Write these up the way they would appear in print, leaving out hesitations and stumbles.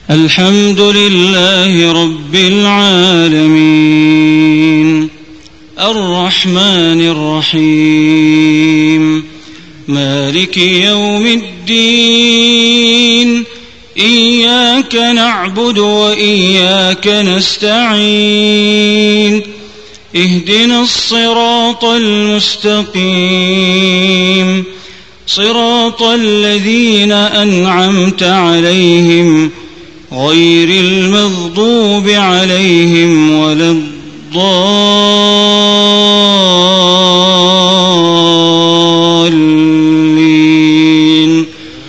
الحمد لله رب العالمين الرحمن الرحيم مالك يوم الدين إياك نعبد وإياك نستعين اهدنا الصراط المستقيم صراط الذين أنعمت عليهم غير المغضوب عليهم ولا الضالين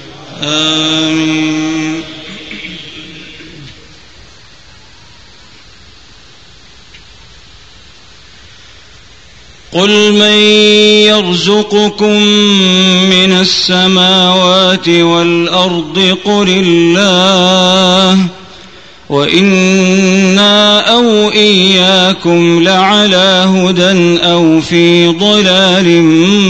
آمين. قل من يرزقكم من السماوات والأرض قل الله وإنا أو إياكم لعلى هدى أو في ضلال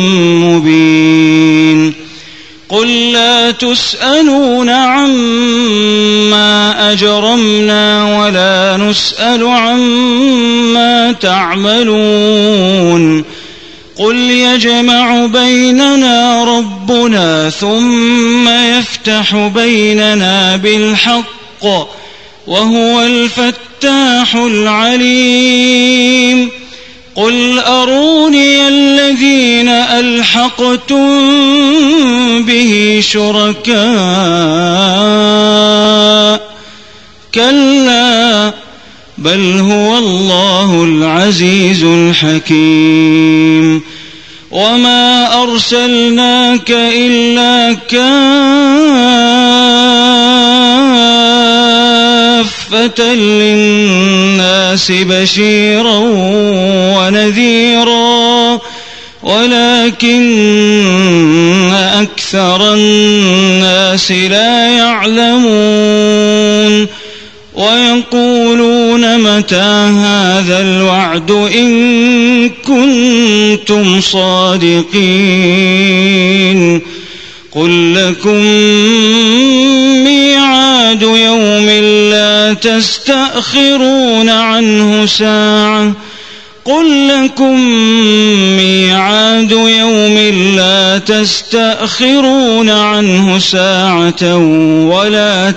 مبين. قل لا تسألون عما أجرمنا ولا نسأل عما تعملون. قل يجمع بيننا ربنا ثم يفتح بيننا بالحق وهو الفتاح العليم. قل أروني الذين ألحقتم به شركاء كلا بل هو الله العزيز الحكيم. وما أرسلناك إلا كافة للناس بشيرا ونذيرا ولكن أكثر الناس لا يعلمون. ويقولون متى هذا الوعد إن كنتم صادقين. قل لكم ميعاد يوم لا تستأخرون عنه ساعة. قل لكم ميعاد يوم لا تستأخرون عنه ساعة ولا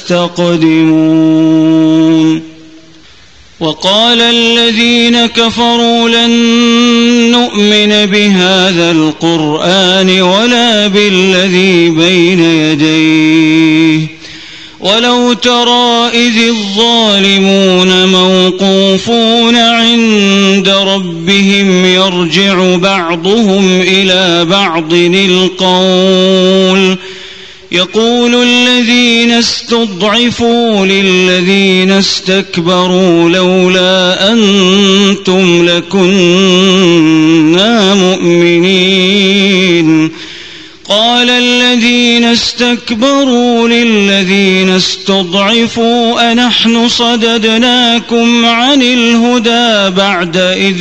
تستقدمون. وقال الذين كفروا لن نؤمن بهذا القرآن ولا بالذي بين يديه ولو ترى إذ الظالمون موقوفون عند ربهم يرجع بعضهم إلى بعض القول يقول الذين استضعفوا للذين استكبروا لولا أنتم لكنا مؤمنين. قال الذين استكبروا للذين استضعفوا أنحن صددناكم عن الهدى بعد إذ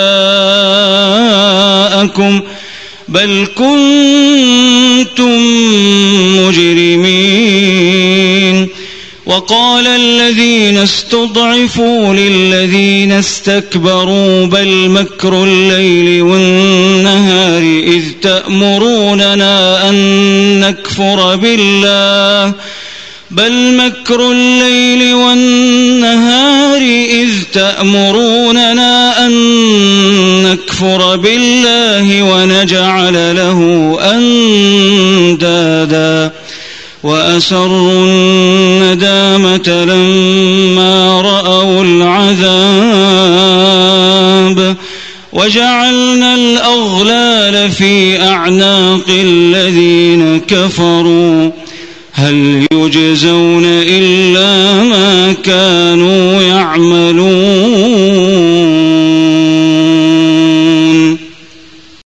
جاءكم بل كنتم مجرمين. وقال الذين استضعفوا للذين استكبروا بل مكر الليل والنهار إذ تأمروننا أن نكفر بالله بل مكر الليل والنهار إذ تأمروننا أن نكفر بالله ونجعل له أندادا وأسروا الندامة لما رأوا العذاب وجعلنا الأغلال في أعناق الذين كفروا هل يجزون إلا ما كانوا يعملون.